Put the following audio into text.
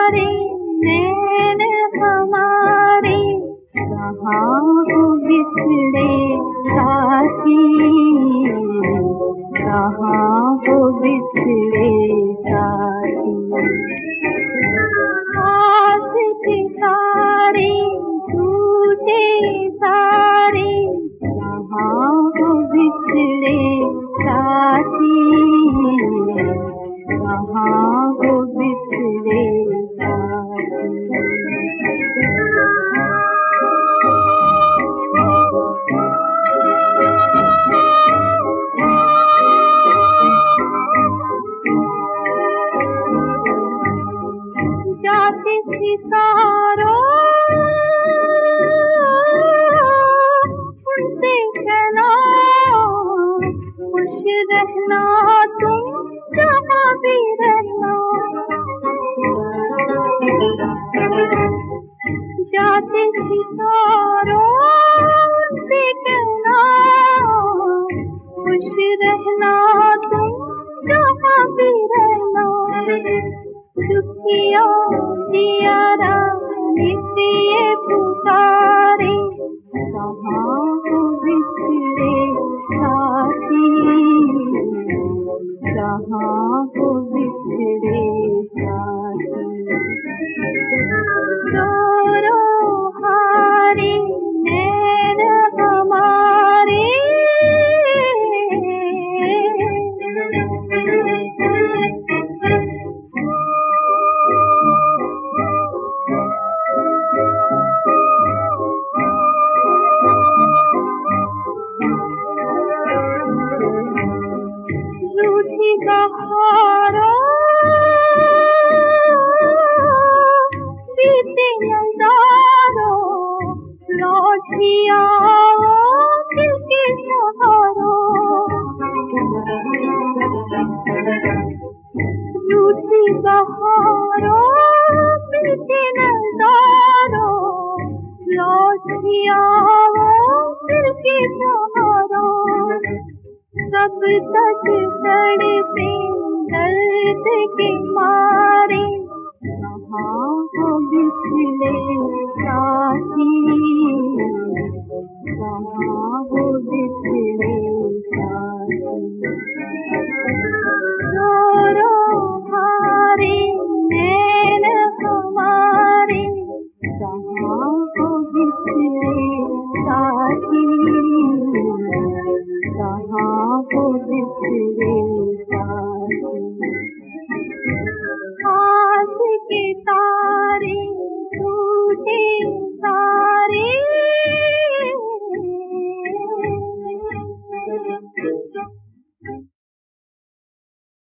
सितारे नैन हमारे कहाँ हो बिछड़े साथी, कहाँ हो बिछड़े साथी। आस सितारे टूटे सारे कहाँ हो बिछड़े साथी, कहाँ हो बिछड़े जाते सितारों उनसे कहना खुश रहना तुम जहाँ भी रहना। जाते सितारों उनसे कहना खुश रहना तुम जहाँ भी रहना। दुखिया दियारा नित्य पुकारे कहाँ हो बिछड़े साथी, कहाँ हो बिछड़े साथी। रो रो हारे नैन हमारे रूठी बहारों बीते नज़ारों लौट ही आओ दिल के सहारों। रूठी बहारों बीते नज़ारों लौट ही आओ दिल के सहारों। कब तक तड़पे दर्द के मारे